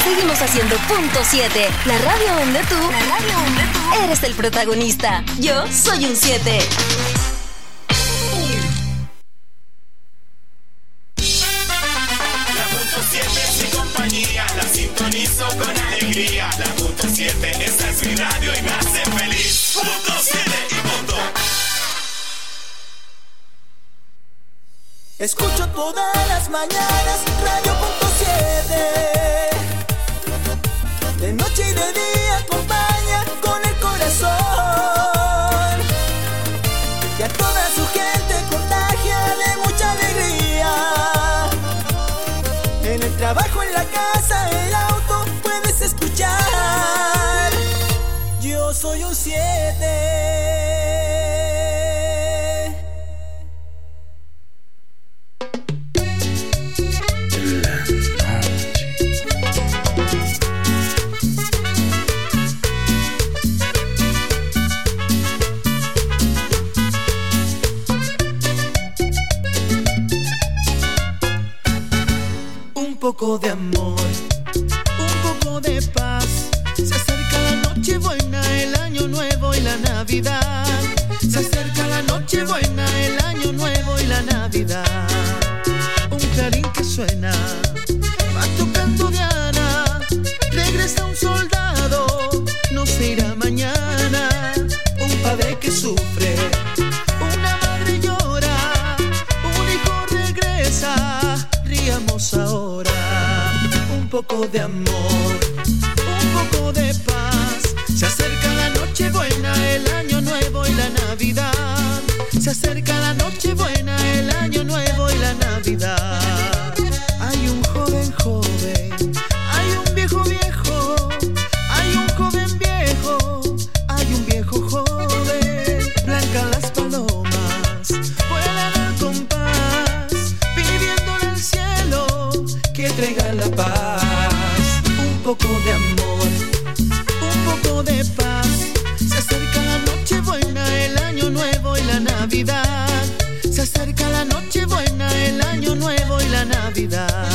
Seguimos haciendo punto 7, la radio donde tú eres el protagonista. Yo soy un 7. La punto 7 es mi compañía, la sintonizo con alegría. La punto 7, esta es mi radio y me hace feliz. Punto 7 y punto. Escucho todas las mañanas Radio punto 7. De noche y de día acompaña con el corazón. Y a toda su gente contagia de mucha alegría. En el trabajo, en la casa, el auto puedes escuchar. Yo soy un 7. Un poco de amor, un poco de paz. Se acerca la noche buena, el año nuevo y la Navidad. Se acerca la noche buena, el año nuevo y la Navidad. Un clarín que suena, va tocando Diana. Regresa un soldado, no se irá mañana. Un padre que sufre, una madre llora. Un hijo regresa, ríamos ahora. Un poco de amor, un poco de paz. Se acerca la noche buena, el año nuevo y la Navidad. Se acerca la noche buena, el año nuevo y la Navidad. Hay un joven joven, hay un viejo viejo, hay un joven viejo, hay un viejo joven. Blancan las palomas, vuelan al compás, pidiéndole al cielo que traiga la paz. Un poco de amor, un poco de paz. Se acerca la noche buena, el año nuevo y la Navidad. Se acerca la noche buena, el año nuevo y la Navidad.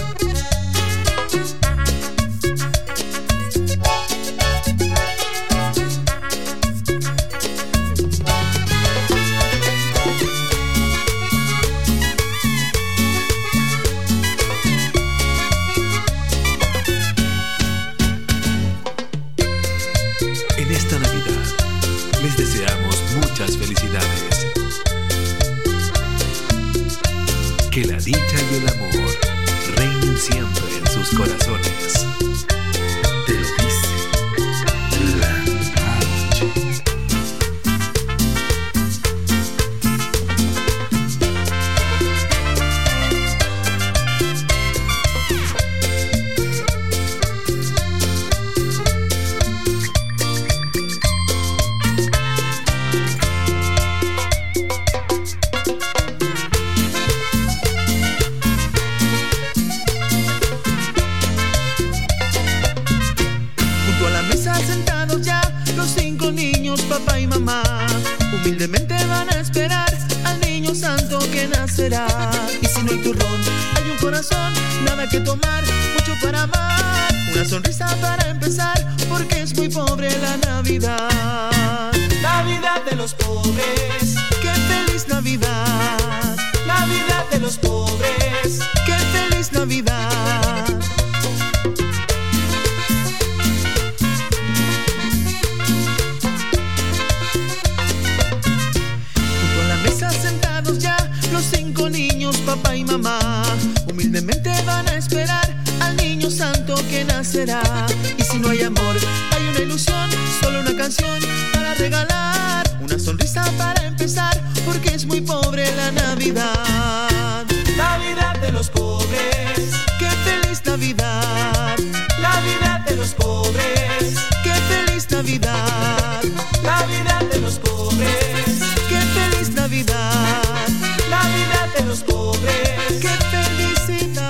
En esta Navidad les deseamos muchas felicidades. Que la dicha y el amor reinen siempre en sus corazones. Te lo dice la noche. Junto a la mesa sentados ya los 5 niños, papá y mamá. Humildemente van a esperar al niño santo que nacerá. Y si no hay turrón, hay un corazón, nada que tomar, mucho para amar. Una sonrisa para empezar, porque es muy pobre la Navidad. Navidad de los pobres, qué feliz Navidad. Navidad de los pobres, qué feliz Navidad. Junto a la mesa sentados ya los 5 niños, papá y mamá. Humildemente van a esperar al niño santo que nacerá. Y si no hay amor, hay una ilusión, solo una canción para regalar. Una sonrisa para empezar, porque es muy pobre la Navidad. Navidad de los pobres, qué feliz Navidad. Navidad de los pobres, qué feliz Navidad. Navidad de los pobres, qué feliz Navidad. Navidad de los pobres, qué felicidad.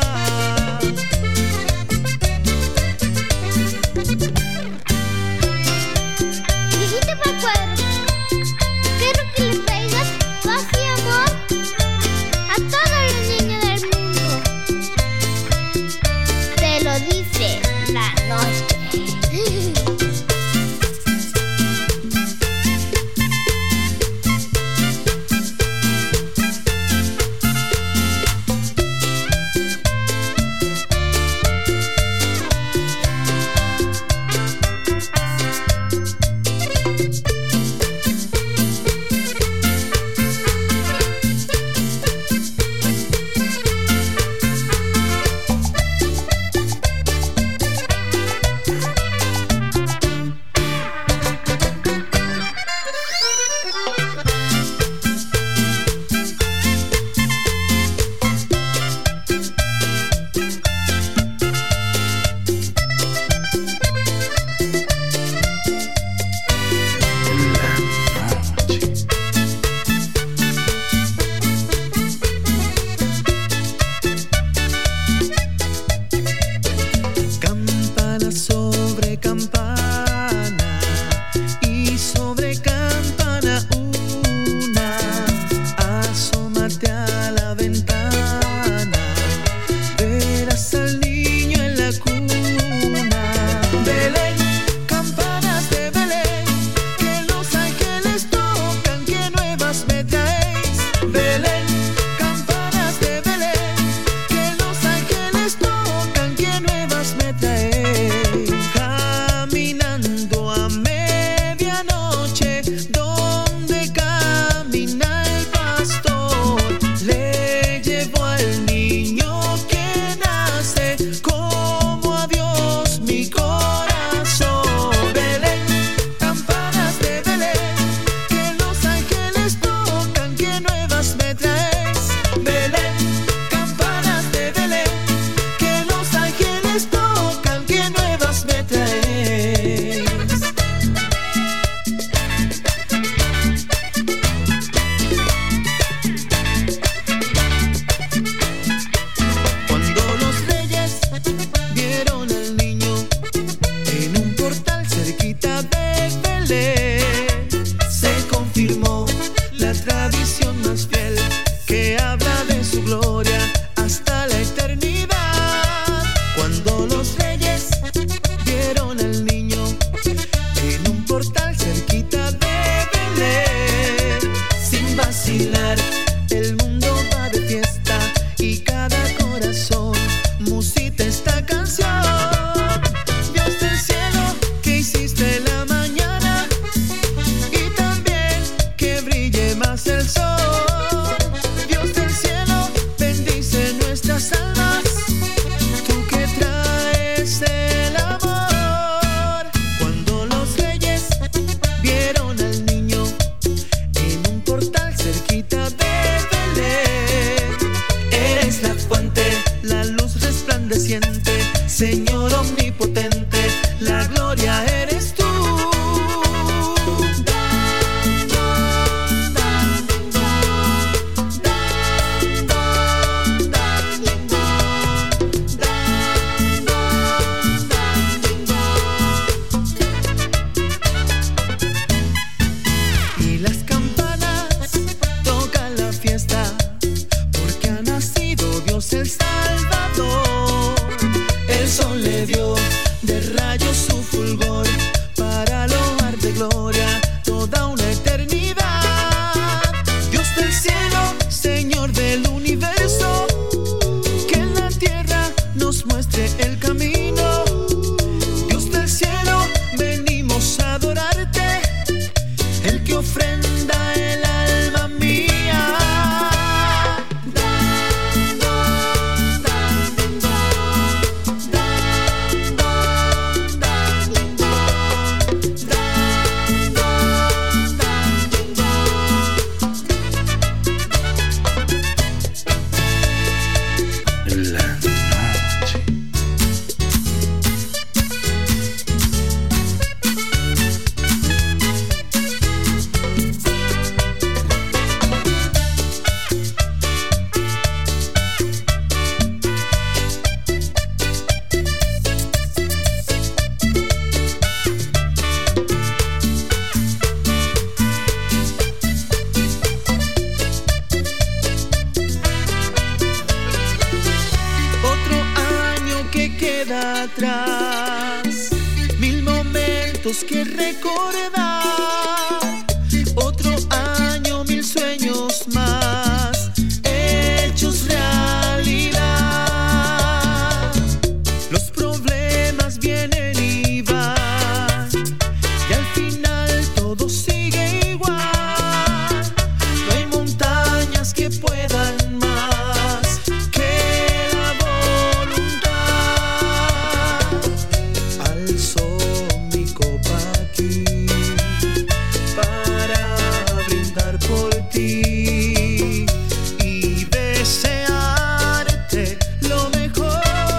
Viejito Pascuero, quiero que le traigas paz y amor a todos los niños del mundo. Te lo dice la noche. Señor omnipotente, la gloria eres tú. Y las campanas tocan la fiesta, porque ha nacido Dios el Salvador. El sol le dio de rayos su fulgor para lograr de gloria toda una eternidad. Dios del cielo, Señor del universo, que en la tierra nos muestre el camino. Dios del cielo, venimos a adorarte, el que ofrenda el alma mía. Otro año que queda atrás. momentos que recordar. Otro año, 1000 sueños más, hechos realidad. Los problemas vienen y van, y al final todo sigue igual. No hay montañas que puedan más que la voluntad. Alzo mi copa aquí para brindar por ti y desearte lo mejor.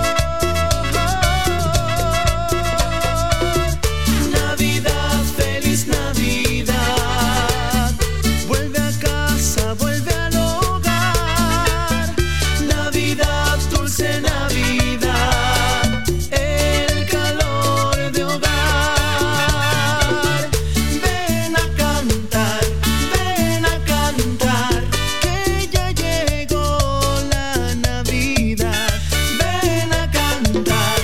Navidad, feliz Navidad. Vuelve a casa, vuelve al hogar. Navidad, dulce Navidad, el calor de hogar. Ven a cantar, que ya llegó la Navidad. Ven a cantar,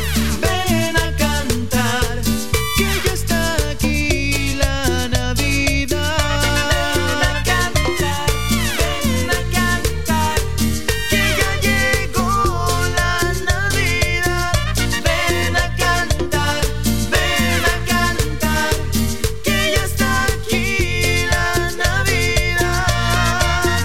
que ya está aquí la Navidad. Ven a cantar, que ya llegó la Navidad. Ven a cantar, que ya está aquí la Navidad.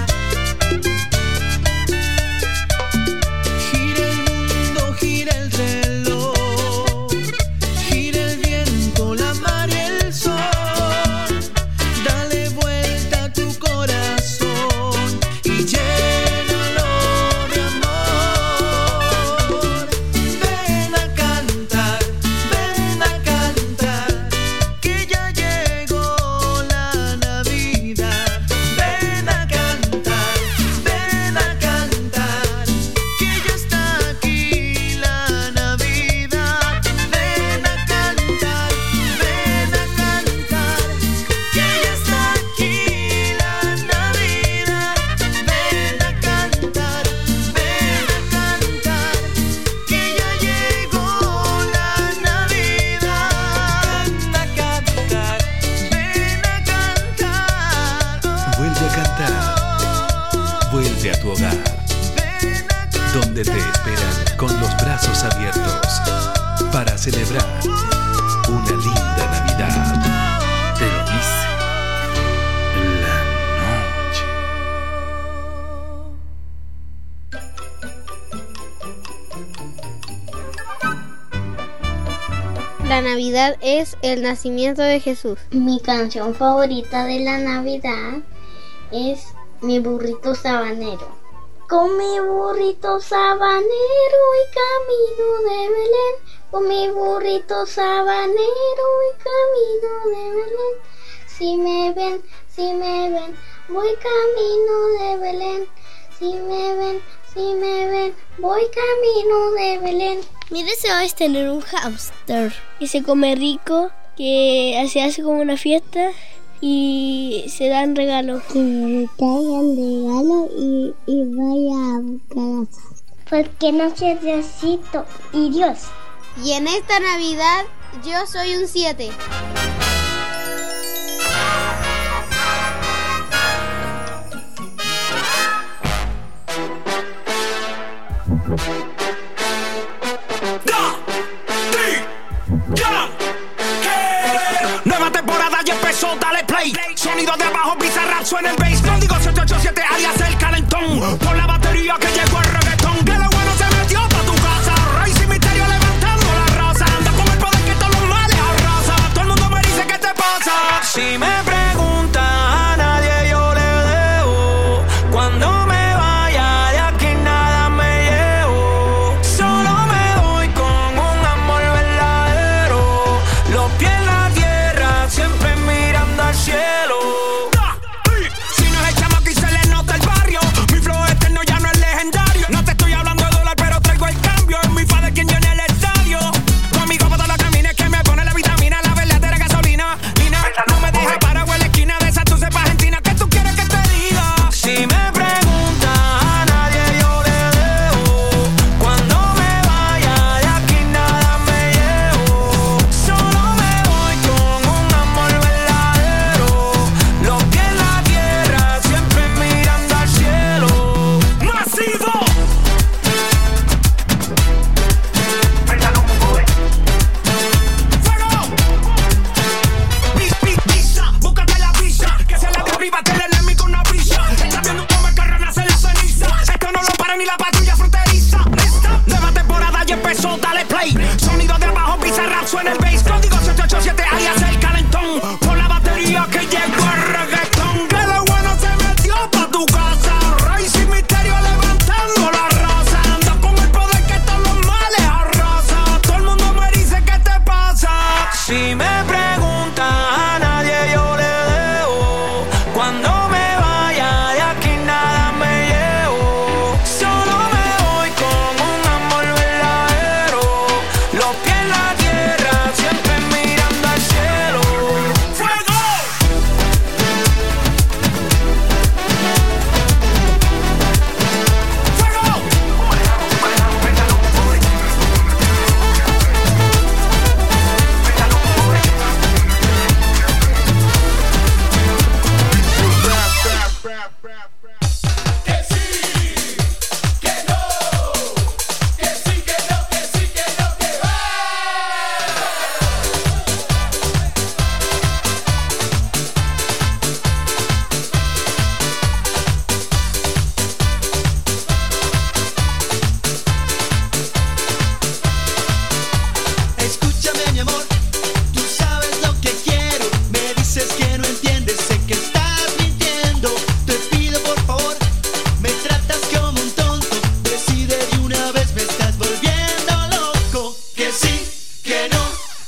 Gira el mundo, gira el reloj, gira el viento, la mar y el sol. Dale vuelta a tu corazón y llénalo de amor. Ven a cantar, que ya llegó la Navidad. Ven a cantar, que ya está aquí la Navidad. Ven a cantar, que ya está aquí la Navidad. Ven a cantar, que ya llegó la Navidad. Vuelve a cantar, vuelve a tu hogar, donde te esperan con los brazos abiertos para celebrar una linda Navidad. Te lo dice la noche. La Navidad es el nacimiento de Jesús. Mi canción favorita de la Navidad es Mi burrito sabanero. Con mi burrito sabanero y camino de Belén. Con mi burrito sabanero y camino de Belén. Si me ven, voy camino de Belén. Si me ven, voy camino de Belén. Mi deseo es tener un hámster que se come rico, que se hace como una fiesta y se dan regalos. Que me traigan regalos y vaya a buscar. Porque no soy Diosito y Dios. Y en esta Navidad yo soy un 7. Nueva temporada ya empezó, dale play. Sonido de abajo, Bizarrap suena el bass. Código 787 alias el calentón. Por la batería que llegó el reggaetón. Que lo bueno se metió pa' tu casa. Rey sin misterio levantando la raza. Anda con el poder que todos los males arrasa. Todo el mundo me dice ¿qué te pasa? Si me preguntan a nadie yo le debo. Cuando me vaya de aquí nada me llevo. Solo me voy con un amor verdadero. Los pies en la tierra, siempre mirando al cielo. Si no es el chamo que se le nota el barrio, mi flow eterno ya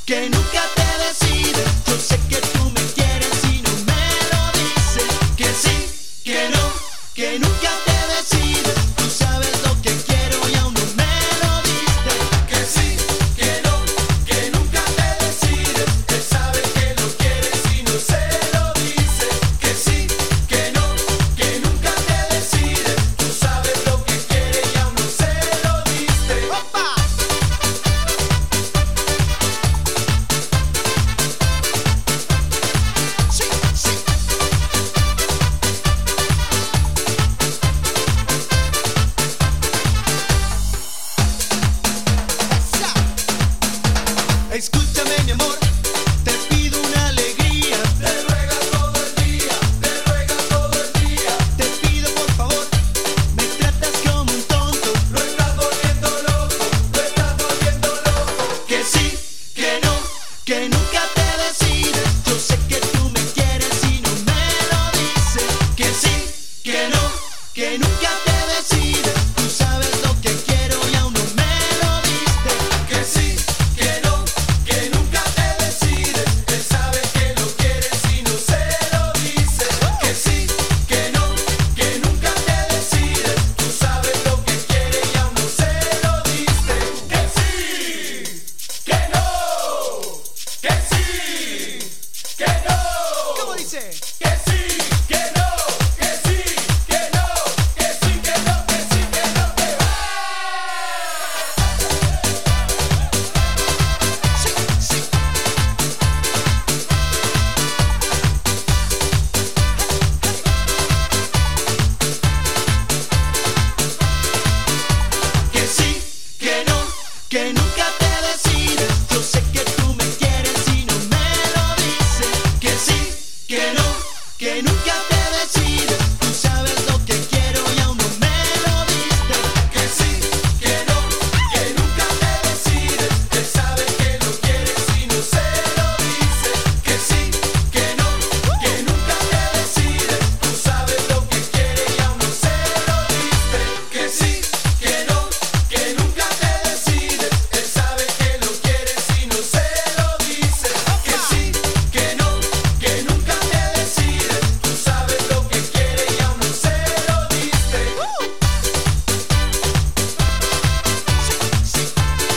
que nunca te decides. Yo sé que tú me quieres y no me lo dices. Que sí, que no, que nunca te decides. Tú sabes lo que quiero y aún no me lo diste. Que sí, que no, que nunca te decides. Él sabe que lo quieres y no se lo dices. Que sí, que no, que nunca te decides. Tú sabes lo que quieres y aún no se lo diste. ¡Opa! Sí, sí. Escúchame, mi amor, te pido una alegría. Te ruega todo el día, te ruega todo el día. Te pido por favor, me tratas como un tonto. Lo estás volviendo loco, lo estás volviendo loco. Que sí, que no, que nunca te decides. Yo sé que tú me quieres y no me lo dices. Que sí, que no, que nunca te decides. Tú sabes lo que quiero y aún no me lo diste. Que sí, que no, que nunca te decides. Él sabe que lo quieres y no se lo dices. Que sí, que no, que nunca te decides. Tú sabes lo que quieres y aún no se lo diste. Que sí, que no, que sí, que no. ¿Cómo dice? Que sí, que no, que sí, que no, que sí, que no, que sí, que no, que va. Sí, sí. Que sí, que no, que nunca te decides. Yo sé que tú me quieres y no me lo dices. Que sí, que no, que nunca te decides. Tú sabes lo que quiero y aún no me lo diste. Que sí, que no, que nunca te decides. Él sabe que lo quieres y no se lo dices. Que sí, que no, que nunca te decides. Tú sabes lo que quieres y aún no se lo diste. Que sí, que no, que nunca te decides. Él sabe que lo quieres y no se lo dices. Que sí, que no, que nunca te decides. Tú sabes lo que quieres y aún no se lo diste. Sí, sí.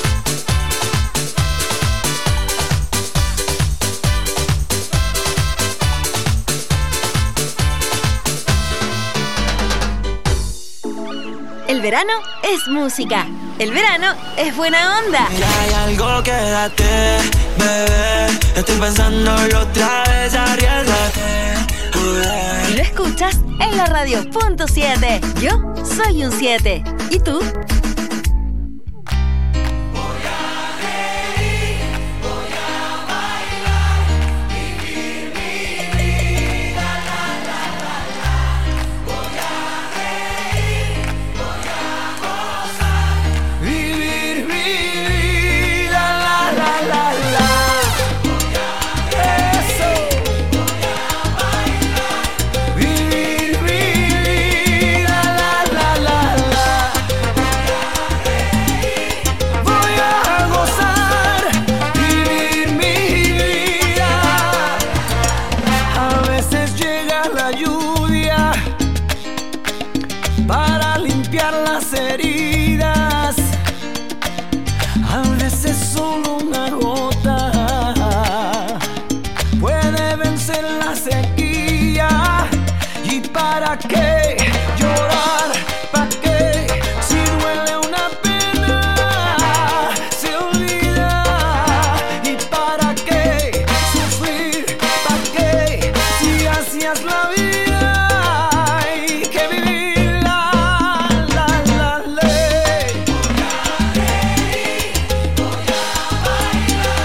El verano es música. El verano es buena onda. Si hay algo, quédate, bebé. Estoy pensándolo otra vez, arriesgate. Y lo escuchas en la radio punto 7. Yo soy un 7. ¿Y tú? Vivir mi vida, la la la la. Eso. Vivir mi vida, la la la la. Voy a gozar, vivir mi vida. A veces llega la lluvia para limpiar las heridas. A veces solo una gota puede vencer la sequía. ¿Y para qué llorar? ¿Para qué? Si duele una pena, se olvida. ¿Y para qué sufrir? ¿Para qué? Si hacías la vida, hay que vivirla, la ley. Voy a reír, voy a bailar,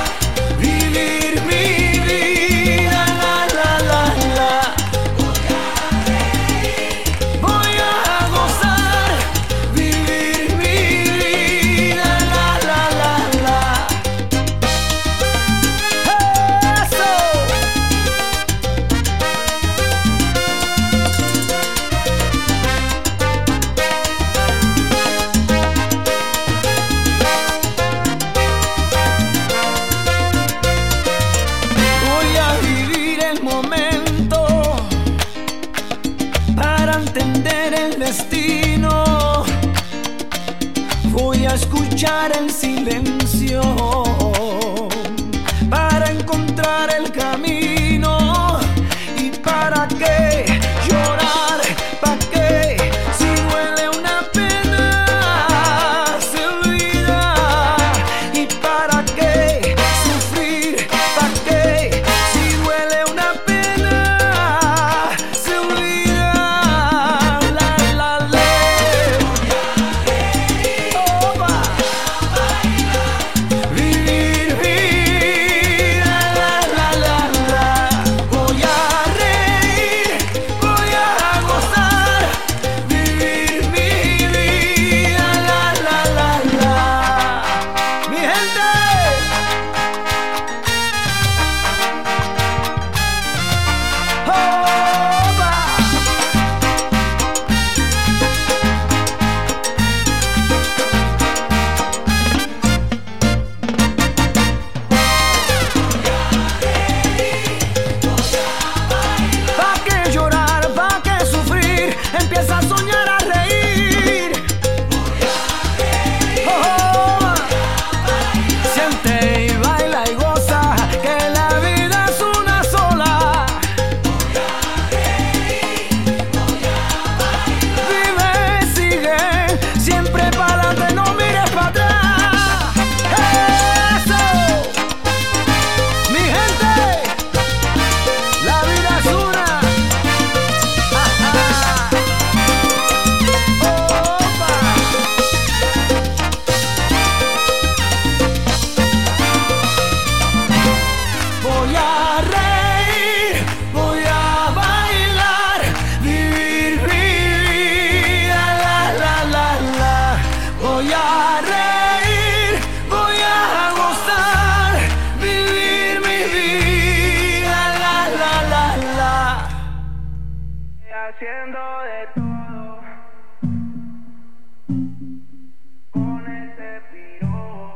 escuchar el silencio, para encontrar el camino. ¿Y para qué llorar? ¿Para qué? Si duele una pena, se olvida. ¿Y para qué sufrir? ¿Para qué? Si duele una pena, se olvida. La, la, la. Opa. Vivir, vivir. La, la, la, la. Voy a reír, voy a gozar. Vivir mi vida. La, la, la, la. Mi gente. Opa. ¿Pa' qué llorar? ¿Pa' qué sufrir? Empieza a soñar, a reír. Oh, siente y baila y goza, que la vida es una sola. Vive, sigue, siempre para adelante, no mires para atrás. Eso, mi gente, la vida es una. Opa. Voy a reír, voy a bailar, vivir mi vida, la, la, la, la. Voy a reír, voy a gozar, vivir mi vida, la, la, la, la. Haciendo de todo con ese piro.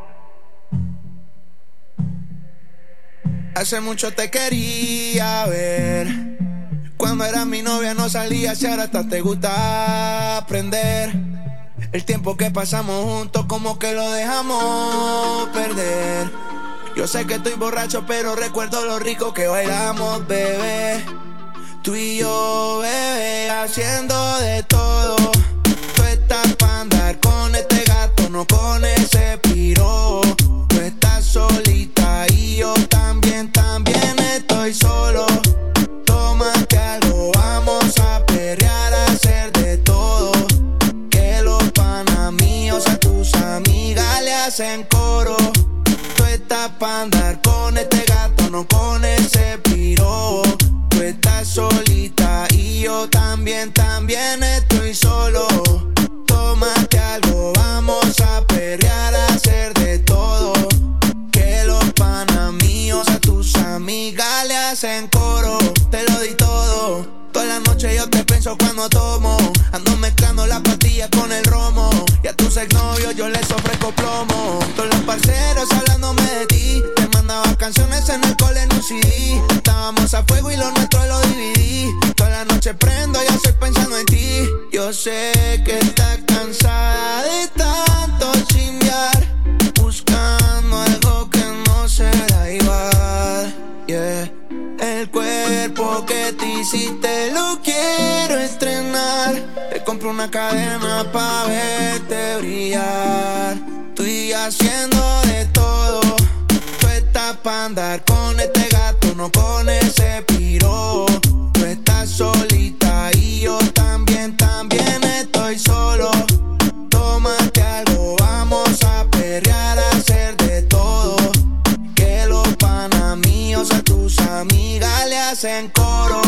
Hace mucho te quería ver. Cuando eras mi novia no salías y ahora hasta te gusta aprender. El tiempo que pasamos juntos como que lo dejamos perder. Yo sé que estoy borracho pero recuerdo lo rico que bailamos, bebé. Tú y yo, bebé, haciendo de todo. Tú estás pa' andar con este gato, no con ese piro. Tú estás solita y yo también estoy solo. Tómate algo, vamos a perrear, a hacer de todo. Que los panas míos a tus amigas le hacen coro. Tú estás pa' andar con este gato, no con ese piro. Tú estás solita y yo también estoy solo. Tómate algo, vamos a perrear, a hacer de todo. Que los panas míos a tus amigas le hacen coro. Te lo di todo. Toda la noche yo te pienso cuando tomo. Ando mezclando las pastillas con el romo. Y a tus exnovios yo les ofrezco plomo. Todos los parceros hablándome de ti. Te mandaba canciones en el cole en un CD. Estábamos a fuego y lo nuestro lo dividí. Toda la noche prendo, yo estoy pensando en ti. Yo sé que estás cansada de tanto chimbear, buscando algo que no será igual. Yeah. El cuerpo que te hiciste lo quiero estrenar. Te compro una cadena pa' verte brillar. Estoy haciendo de todo. Tú estás pa' andar con este gato, no con ese piro. Tú estás solita y yo también estoy solo. Tómate algo, vamos a perrear, a hacer de todo. Que los panas míos a tus amigas le hacen coro.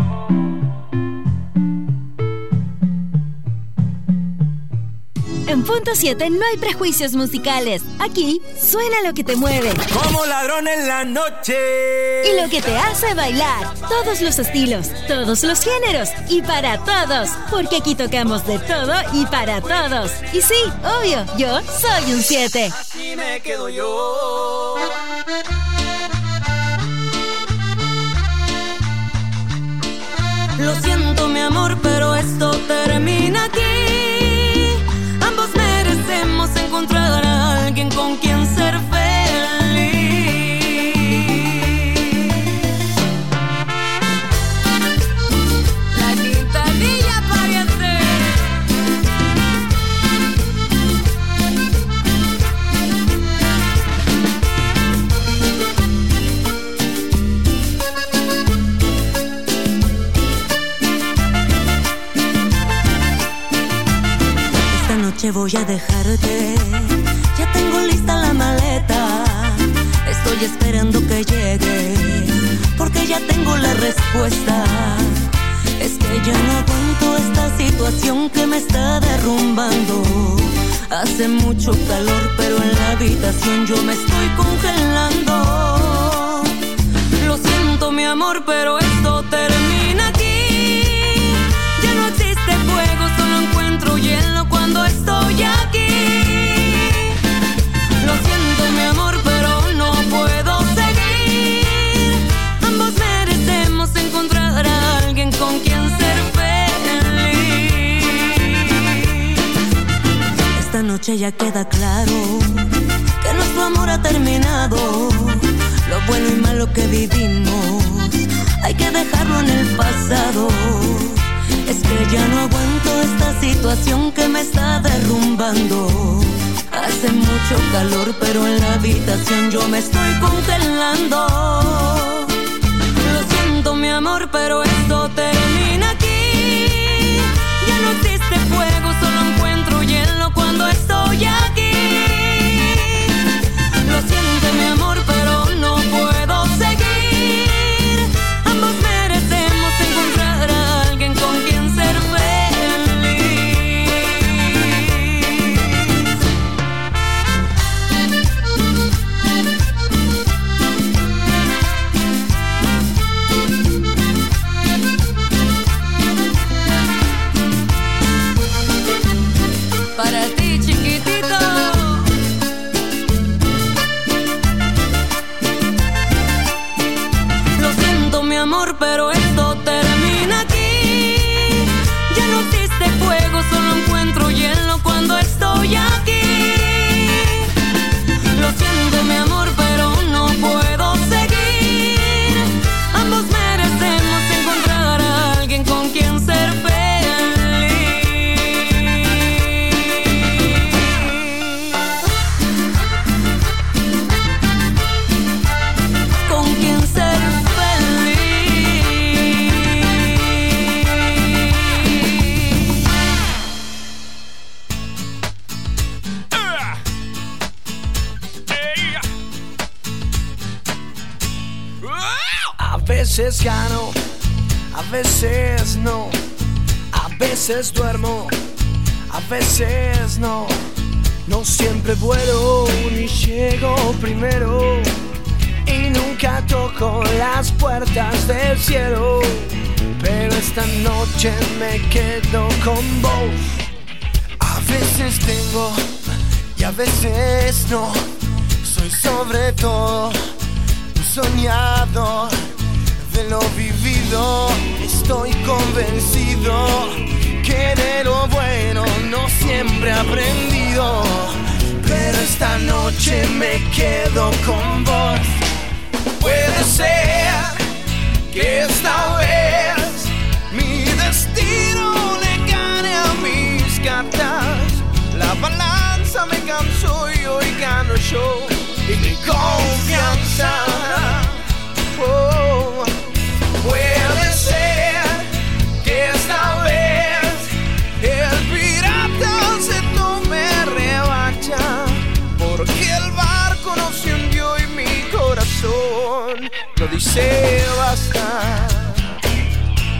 En Punto 7 no hay prejuicios musicales. Aquí suena lo que te mueve. Como ladrón en la noche. Y lo que te hace bailar. Todos los estilos, todos los géneros y para todos. Porque aquí tocamos de todo y para todos. Y sí, obvio, yo soy un 7. Así me quedo yo. Lo siento, mi amor, pero esto termina aquí. Ambos merecemos encontrar a alguien con quien ser feliz. La quintanilla parece. Voy a dejarte, ya tengo lista la maleta. Estoy esperando que llegue, porque ya tengo la respuesta. Es que ya no aguanto esta situación que me está derrumbando. Hace mucho calor, pero en la habitación yo me estoy congelando. Lo siento, mi amor, pero esto termina aquí. Ya no existe fuego, solo encuentro hielo cuando estoy aquí. Lo siento, mi amor, pero no puedo seguir. Ambos merecemos encontrar a alguien con quien ser feliz. Esta noche ya queda claro que nuestro amor ha terminado. Lo bueno y malo que vivimos hay que dejarlo en el pasado. Es que ya no aguanto esta situación que me está derrumbando. Hace mucho calor, pero en la habitación yo me estoy congelando. Lo siento, mi amor, pero esto termina aquí. Ya no existe fuego, solo encuentro hielo cuando estoy aquí. Lo siento, mi amor, pero no puedo seguir. Ambos merecemos encontrar a alguien con quien ser para ti, chiquitito. Lo siento, mi amor, pero esto termina aquí. Ya no existe fuego, solo encuentro hielo cuando estoy aquí. Lo siento, mi amor, pero no puedo seguir. Ambos merecemos encontrar a alguien con quien ser feliz. Con quien ser feliz. A veces gano, a veces no, a veces duermo, a veces no. No siempre vuelo ni llego primero y nunca toco las puertas del cielo. Pero esta noche me quedo con vos. A veces tengo y a veces no. Soy sobre todo un soñador de lo vivido. Estoy convencido que de lo bueno no siempre he aprendido. Pero esta noche me quedo con vos. Puede ser que esta vez mi destino le gane a mis cartas. La balanza me cansó y hoy gano yo. Y mi confianza, oh, puede ser que esta vez el pirata se tome revancha, porque el barco no se hundió y mi corazón lo dice basta.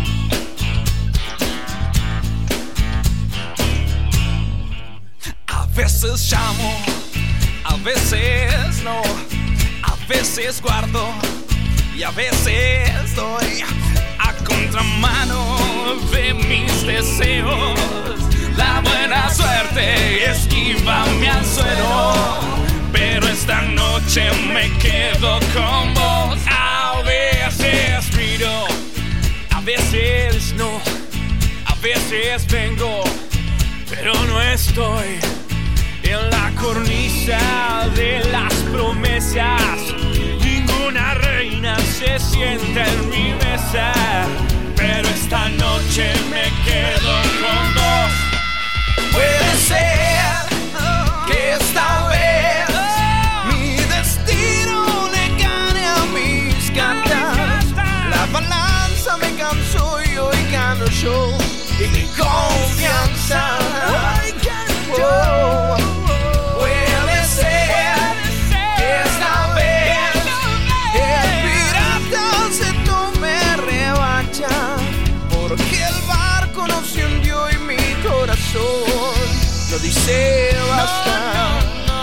A veces llamo, a veces no, a veces guardo y a veces doy a contramano de mis deseos. La buena suerte esquiva mi anzuelo, pero esta noche me quedo con vos. A veces miro, a veces no, a veces vengo, pero no estoy en la cornisa de las promesas. Ninguna reina se sienta en mi mesa, pero esta noche me quedo con vos. Puede ser que esta vez mi destino le gane a mis cartas. La balanza me cansó y hoy gano yo, y mi confianza. Oh, puede ser que esta vez el pirata se tome revancha, porque el barco no se hundió y mi corazón no dice basta.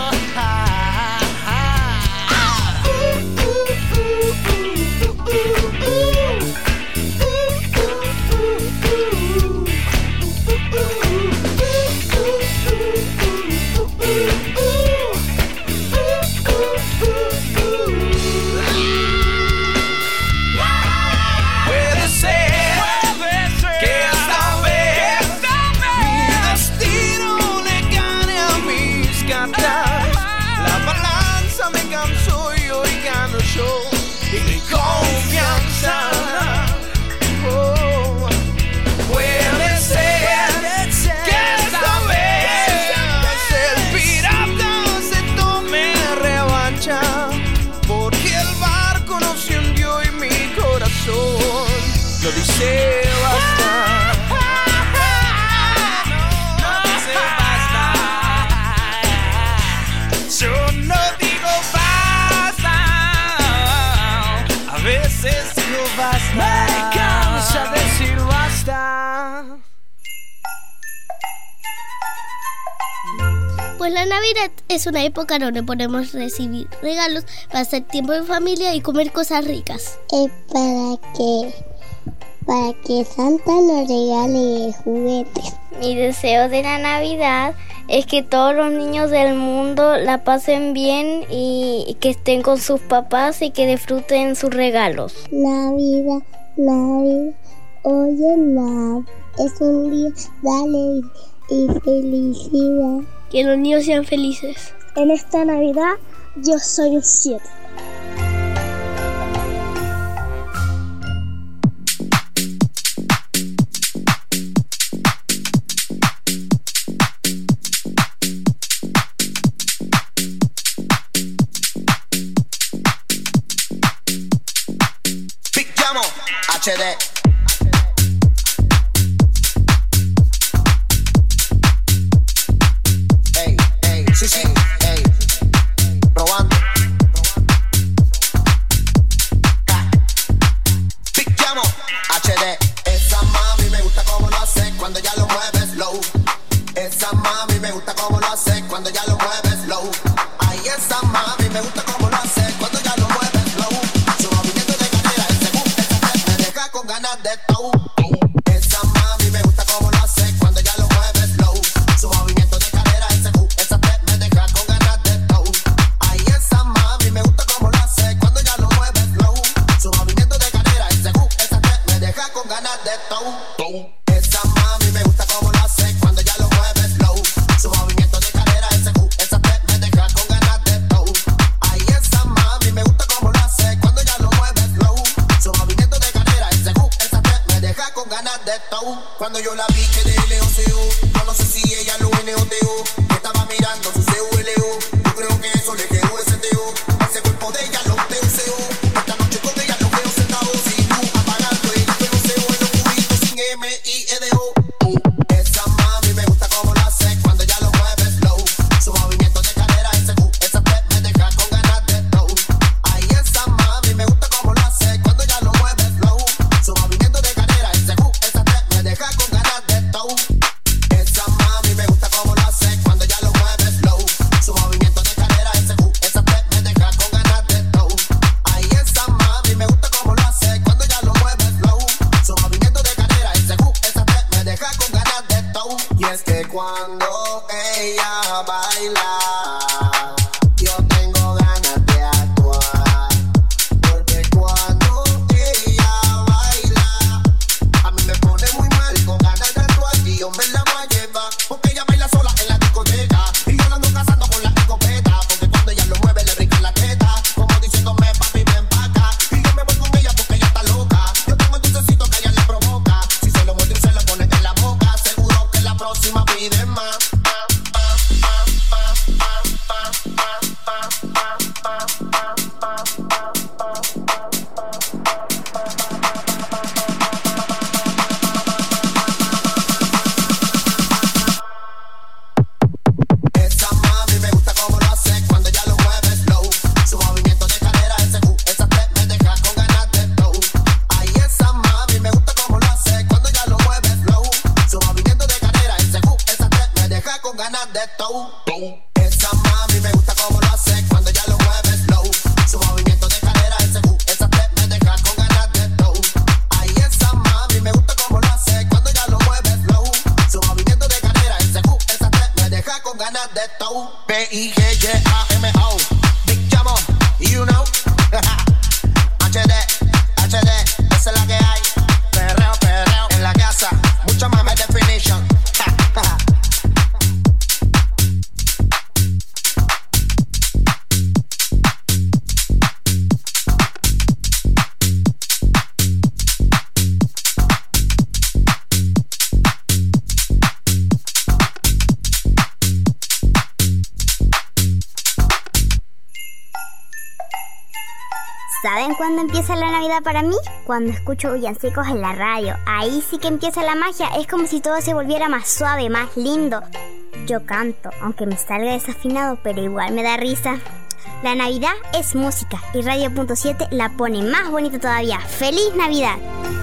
Y mi confianza. Oh, puede ser que esta vez el pirata se tome revancha, porque el barco no se hundió y mi corazón lo dice basta. No dice basta. Yo no digo basta. A veces digo basta. Me cansa decir basta. Pues la Navidad es una época donde podemos recibir regalos, pasar tiempo en familia y comer cosas ricas. Para que Santa nos regale juguetes. Mi deseo de la Navidad es que todos los niños del mundo la pasen bien y que estén con sus papás y que disfruten sus regalos. Navidad, oye, es un día de alegría y felicidad. Que los niños sean felices. En esta Navidad yo soy un 7. HD. Ey, ey, sí, sí, ey, probando. Picamo HD. Esa mami me gusta como lo hace cuando ya lo mueves slow. Esa mami me gusta como lo hace cuando ya lo mueves slow. Ay, esa mami me gusta como lo hace cuando ya lo mueves slow. Su movimiento de cadera, ese boom, esa step me deja con ganas de tau. Esa mami me gusta como lo hace cuando ya lo mueves slow. Su movimiento de cadera, ese boom, esa step me deja con ganas de tau. Ay, esa mami me gusta como lo hace cuando ya lo mueves slow. Su movimiento de cadera, ese boom, esa step me deja con ganas de tau. Esa mami me gusta como lo hace cuando ya lo mueves slow. Su movimiento de cadera, ese boom, esa step me deja con ganas de tau. Ay, esa mami me gusta como lo hace cuando ya lo mueves slow. Su movimiento de cadera, ese boom, esa step me deja con ganas de tau. Cuando yo la vi que de LOCO, no sé si ella lo NOTO, estaba mirando su CULO. Yo creo que eso le quedó ese teo. Ese cuerpo de ella lo teuseo. Esta noche con ella lo veo sentado sin luz, apagando el peluceo en los cubitos sin MIEDO. Esa mami me gusta como lo hace cuando ya lo mueves slow. Su movimiento de cadera, ese esa step me deja con ganas de tau. Ay, esa mami me gusta como lo hace cuando ya lo mueves slow. Su movimiento de cadera, ese esa step me deja con ganas de tau. ¿Saben cuándo empieza la Navidad para mí? Cuando escucho villancicos en la radio. Ahí sí que empieza la magia. Es como si todo se volviera más suave, más lindo. Yo canto, aunque me salga desafinado, pero igual me da risa. La Navidad es música y Radio.7 la pone más bonita todavía. ¡Feliz Navidad!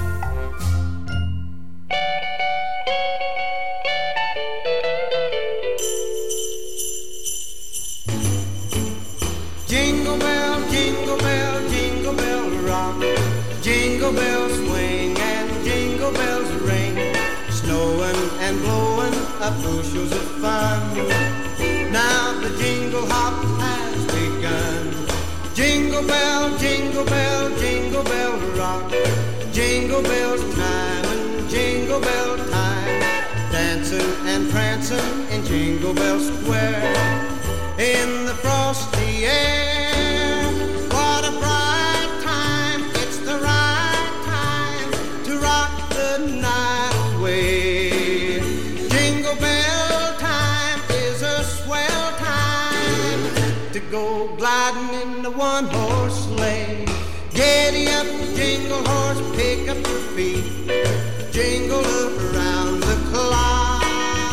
Jingle bell, jingle bell, jingle bell rock. Jingle bells swing and jingle bells ring. Snowing and blowing up bushels of fun. Now the jingle hop has begun. Jingle bell, jingle bell, jingle bell rock. Jingle bells time and jingle bell time. Dancing and prancing in Jingle Bell Square. In the frosty air, what a bright time. It's the right time to rock the night away. Jingle bell time is a swell time to go gliding in the one-horse sleigh. Giddy up, jingle horse, pick up your feet. Jingle around the clock.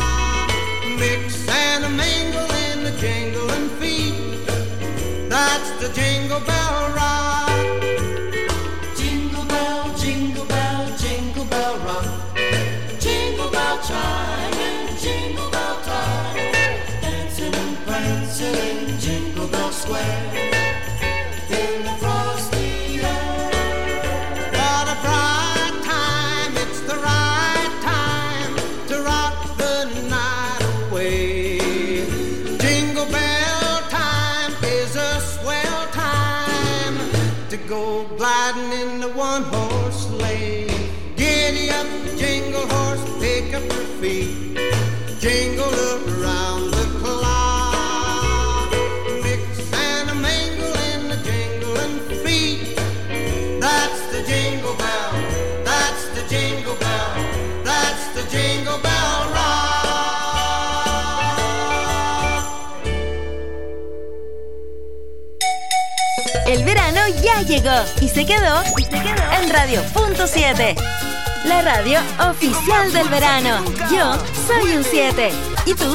Mix and a mingle in the jingling feet. That's the Jingle Bell Rock. Jingle bell, jingle bell, jingle bell rock. Jingle bell chime and jingle bell time. Dancing and prancing in Jingle Bell Square. In the frosty air. What a bright time, it's the right time to rock the night away. Jingle bell time is a swell time to go gliding in the one-horse sleigh. Giddy up, jingle horse, pick up your feet. Jingle around the clock. Mix and a mingle in the jingling feet. That's the Jingle Bell, that's the Jingle Bell, that's the Jingle Bell Rock. El verano ya llegó y se quedó en Radio.7, la radio oficial del verano. Yo soy un 7. ¿Y tú?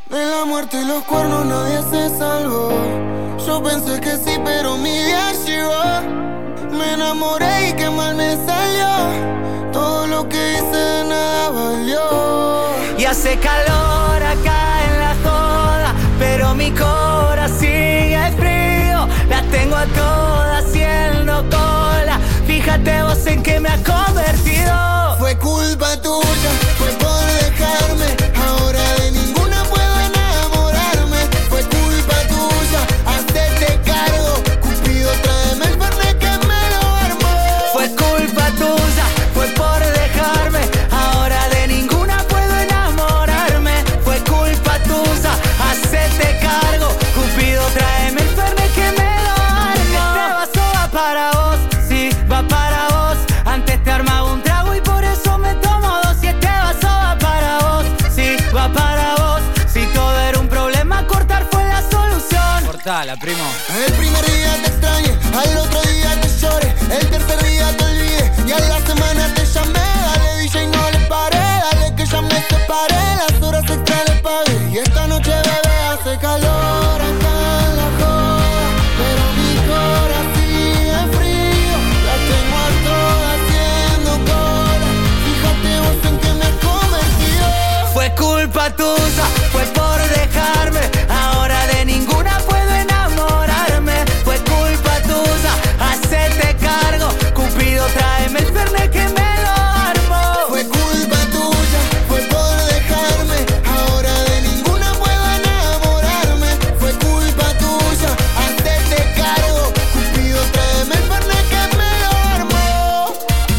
De la muerte y los cuernos nadie se salvó. Yo pensé que sí, pero mi día llegó. Me enamoré y qué mal me salió. Todo lo que hice de nada valió. Y hace calor acá en la joda, pero mi corazón sigue frío. Las tengo a todas haciendo cola. Fíjate vos en qué me ha convertido. Fue culpa tuya, fue por dejarme. Ahora de ninguna puedo enamorarme. Fue culpa tuya, hacerte cargo. Cupido, tráeme el fernet que me lo armó. Fue culpa tuya, fue por dejarme. Ahora de ninguna puedo enamorarme. Fue culpa tuya, hacerte cargo. Cupido, tráeme el fernet que me lo armó. Este vaso va para vos, sí, va para vos. Antes te armaba un trago y por eso me tomo dos. Y este vaso va para vos, sí, va para vos. Si todo era un problema, cortar fue la solución. Cortala, primo. El primer día te extrañé, al otro día te lloré. El tercer día te olvidé y a la semana te llamé. Dale DJ, no le paré, dale que ya me separé. Las horas extra le pagué y esta noche bebé hace calor acá en la joda, pero mi corazón sigue frío. La tengo a todas haciendo cola. Fíjate vos en que me has convertido. Fue culpa tuya, fue por dejarme. Ahora de ninguna puedo enamorarme. Fue culpa tuya, hacerte cargo. Cupido, tráeme el fernet que me lo armó. Fue culpa tuya, fue por dejarme. Ahora de ninguna puedo enamorarme. Fue culpa tuya, hacerte cargo. Cupido, tráeme el fernet que me lo armó.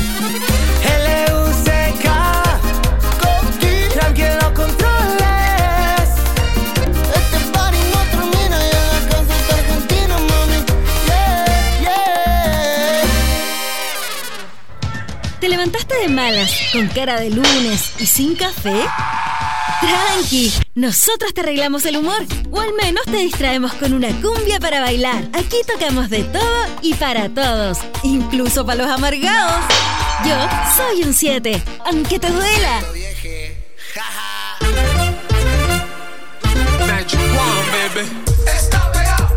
L.U.C.K. Tranquilo, no controles. Este party no termina y en la casa está Argentina, mami. Yeah, yeah. ¿Te levantaste de malas, con cara de lunes y sin café? Tranqui, nosotros te arreglamos el humor, o al menos te distraemos con una cumbia para bailar. Aquí tocamos de todo y para todos, incluso para los amargados. Yo soy un 7, aunque te duela. Magic One, baby. Está pegado,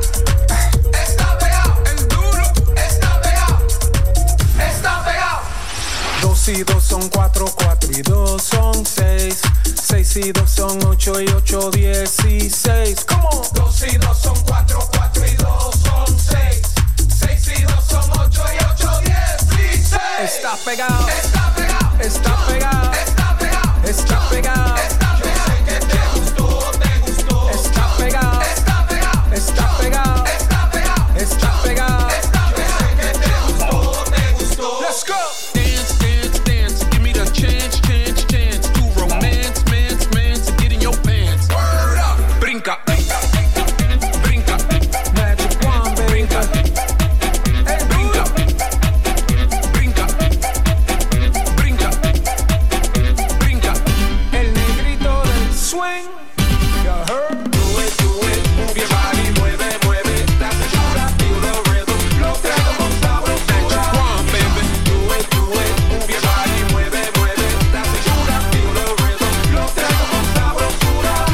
es duro, está pegado. 2 y 2 son 4, 4 y 2 son 6. 6 y 2 son 8 y 8, 16. ¿Cómo? 2 y 2 son 4, 4 y 2 son 6. 6 y 2 son 8 y 8, 16. Está pegado, Está pegado, está pegado, está pegado, está pegado. Yo sé que te gustó, te gustó. Está pegado, Está pegado, está pegado, está pegado, está pegado. yo sé que te gustó, te gustó. Let's go. Dance, dance, dance. Give me the chance, chance, chance to romance, mance, mance, and get in your pants. Word up. Brinca, brinca, brinca, Magic One, baby. brinca, brinca, brinca, brinca, brinca. El negrito del swing. You heard? Do it, move your body, mueve, mueve. La cintura, feel the rhythm. Lo traigo con sabrosura. Magic One, baby. Do it, move your body, mueve, mueve. La cintura, feel the rhythm. Lo traigo con sabrosura.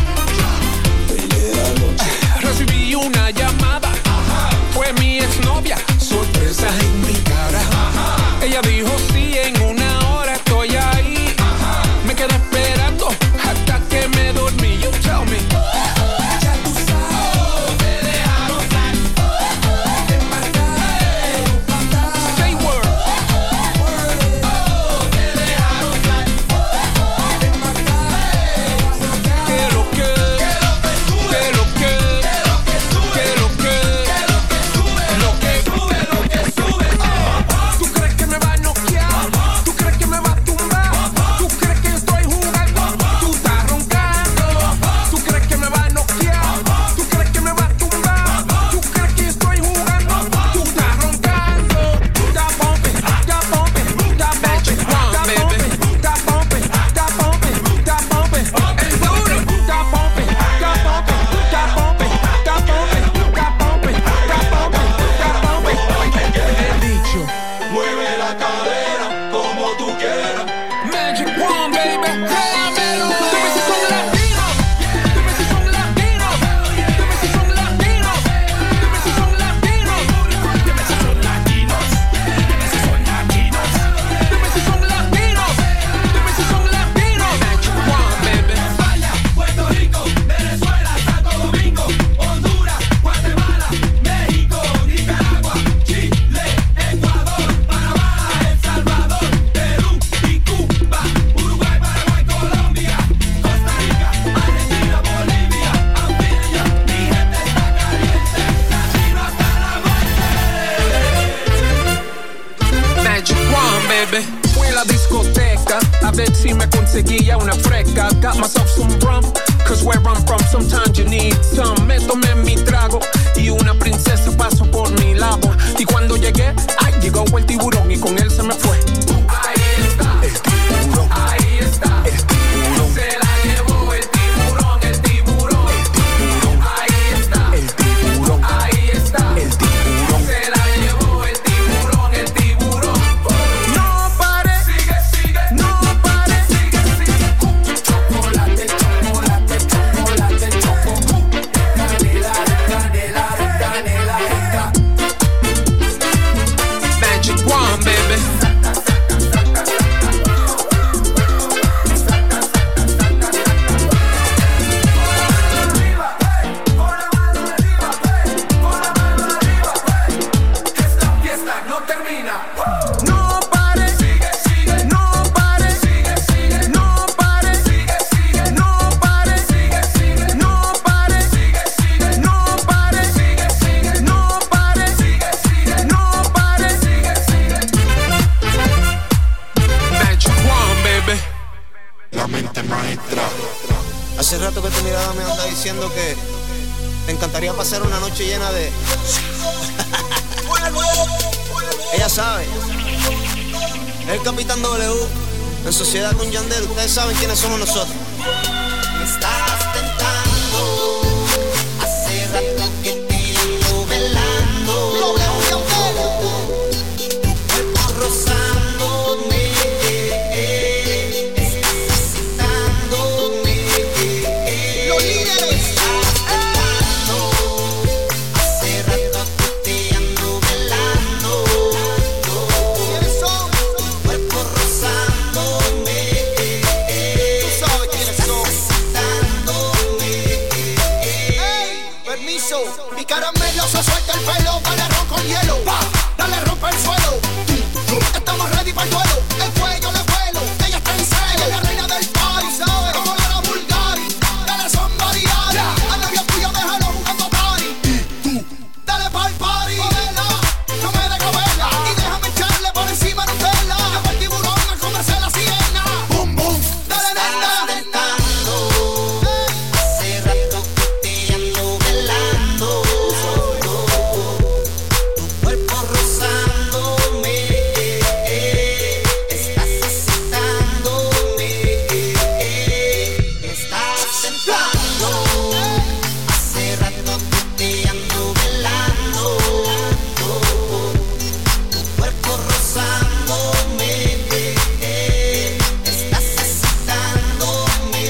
Recibí una llamada, fue mi exnovia, sorpresa en mi cara. Ella dijo sí, en una hora estoy ahí. Me quedé esperando hasta que me dormí. You tell me. Ya tú sabes, te dejaron te marcaron. Say word. Te dejaron te marcaron. ¿Qué lo que? ¿Qué lo que? ¿Qué lo que? Lo que sube, lo que sube. ¿Tú crees que me va a noquear? ¿Tú crees que me va a tumbar? ¿Tú crees que estoy jugando? Tú estás roncando. ¿Tú crees que me va a noquear? ¿Tú crees que me va a tumbar? ¿Tú crees que estoy jugando? Tú estás roncando. Stop bumping, stop bumping, stop bumping, stop bumping, stop bumping, stop bumping, stop bumping. El duro. Stop bumping, stop bumping, stop bumping, stop bumping, stop bumping, stop bumping, stop bumping. He dicho. Mueve la cadera como tú quieras. Magic One, baby. Créamelo. Dime si son latinos. Dime si son latinos. la discoteca a ver si me conseguía una fresca. Got myself some rum, cause where I'm from sometimes you need some. Me tomé mi trago y una princesa pasó por mi lado. Y cuando llegué, ay, llegó el tiburón y con él se me fue. Ahí está, el tiburón. Ahí está, el tiburón. Se la llevó el tiburón, el tiburón. El tiburón. Ahí está, el tiburón. Ahí está, el tiburón. Se la llevó el tiburón, el tiburón. No pare, sigue, sigue. No pare, sigue, sigue. Chocolate, chocolate, chocolate, chocolate. Canela, canela, canela, canela. Magic Wand, baby. Hace rato que tu mirada me anda diciendo que te encantaría pasar una noche llena de... Ella sabe. El Capitán W, en sociedad con Yandel. Ustedes saben quiénes somos nosotros. Me estás tentando. Hace rato que te ando velando. Cuerpo rozándome. Excitándome. Los líderes. Hace rato que te ando velando. ¿Quiénes son? Cuerpo rozándome. Tú sabes quiénes son. Permiso, mi caramelo se suelta el pelo, dale ron con hielo, pa, dale rompe el suelo. Estamos ready para el duelo, el cuello le vuelo, ella está en celo, ella es la reina del party, ¿sabes? Como la Bulgari, dale son variedad, al novio tuyo déjalo jugando Atari. Dale pa'l party, modela, no me dejo verla, y déjame echarle por encima Nutella. Llevo el tiburón a comerse la siena. Boom, boom, dale nena. Hace rato que te ando velando. Tu cuerpo rozándome. Estás excitándome. Estás entrando. Hace rato que te ando velando. Tu cuerpo rozándome. Estás excitándome.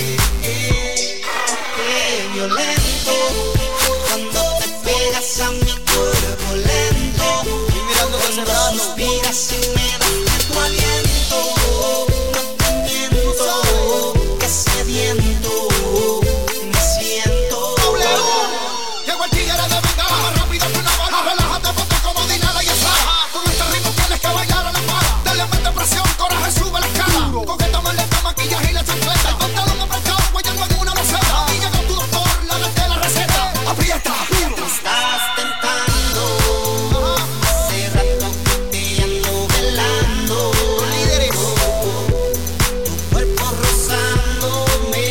Qué violento cuando te pegas a mi cuerpo lento. Cuando suspiras y me das tu aliento. No te miento, que sediento me siento. Llegó el tigre de bengala, más rápido que una bala. Relájate, ponte como Dinala y Eslara. Con este ritmo tienes que bailar a la para. Dale mete presión, coraje, sube la escala. Coquétame lenta, maquillaje y la chancleta. El pantalón apretado, guayando en una roseta. Y llegó tu doctor, la de la receta. Aprieta, aprieta. Me estás tentando. Hace rato que te ando velando. Líderes. Tu cuerpo rozándome.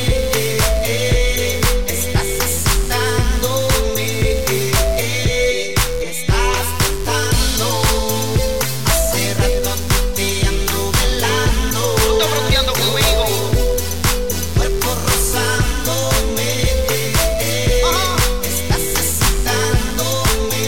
Estás excitándome. Estás tentando. Hace rato que te ando velando. Tú estás broteando conmigo. Tu cuerpo rozándome. Estás excitándome.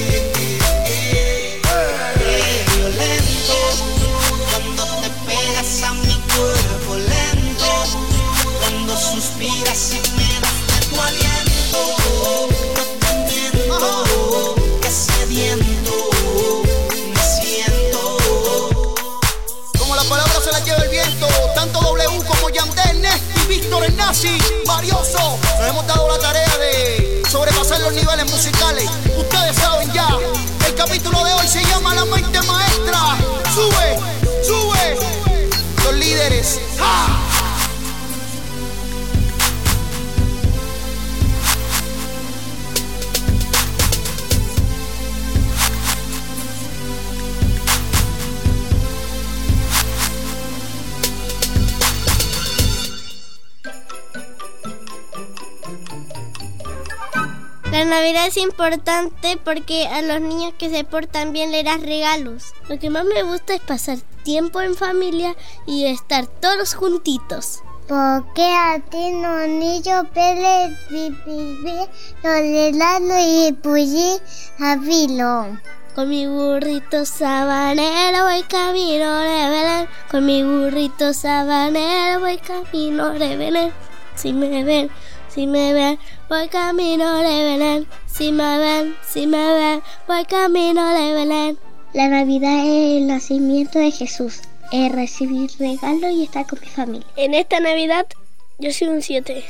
Qué violento cuando te pegas a mi cuerpo lento. Cuando suspiras y me das de tu aliento. No te miento, que sediento me siento. Como la palabra se la lleva el viento, tanto W como Yandel, Nesty, Víctor, el Nazi, Marioso, nos hemos dado la tarea de sobrepasar los niveles musicales. Ustedes saben ya, el capítulo de hoy se llama La Mente Maestra. Sube, sube, los líderes. ¡Ja! La Navidad es importante porque a los niños que se portan bien le das regalos. Lo que más me gusta es pasar tiempo en familia y estar todos juntitos. Porque a ti no niños peles los regalos y pulli a filo. Con mi burrito sabanero voy camino de Belén. Con mi burrito sabanero voy camino de Belén. Si me ven, voy camino de Belén. Si me ven, voy camino de Belén. La Navidad es el nacimiento de Jesús. Es recibir regalos y estar con mi familia. En esta Navidad yo soy un 7.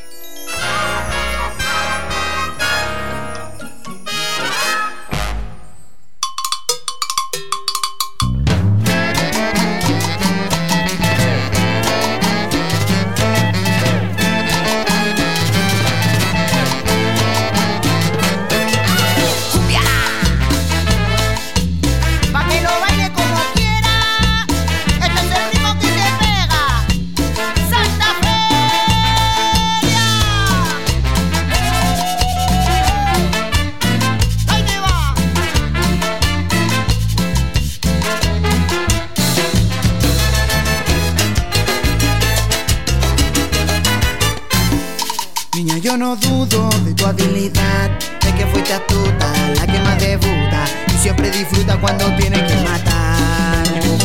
Yo no dudo de tu habilidad, de que fuiste astuta, la que más debuta y siempre disfruta cuando tiene que matar.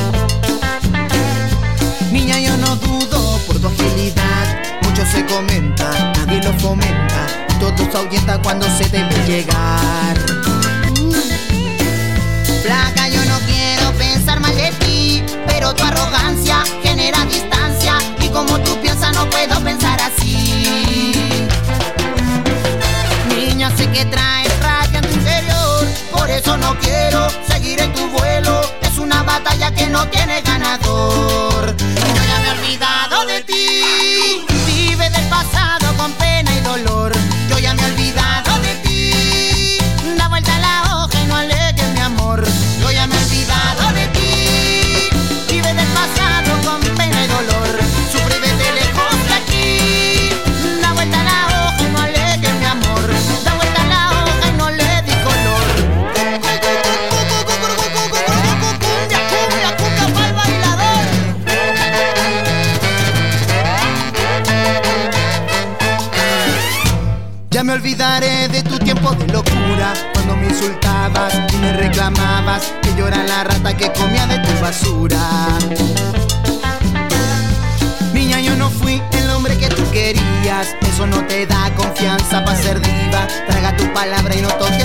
Niña, yo no dudo por tu agilidad, mucho se comenta, nadie lo fomenta, y todo se ahuyenta cuando se te ve llegar. Flaca, yo no quiero pensar mal de ti, pero tu arrogancia genera distancia, y como tú piensas no puedo pensar así. Niña, sé que traes rabia en tu interior, por eso no quiero seguir en tu vuelo. Es una batalla que no tiene ganador. Y yo ya me he olvidado de ti. Vive del pasado con pena y dolor. Yo ya me he olvidado de ti. Da vuelta la hoja y no alegues mi amor. Yo ya me he olvidado de ti. Vive del pasado con pena y dolor. Sufre y vete lejos de aquí. Da vuelta la hoja y no alegues mi amor. Ya me olvidaré de tu tiempo de locura, cuando me insultabas y me reclamabas que yo era la rata que comía de tu basura. Niña, yo no fui el hombre que tú querías, eso no te da confianza para ser diva. Traga tu palabra y no toques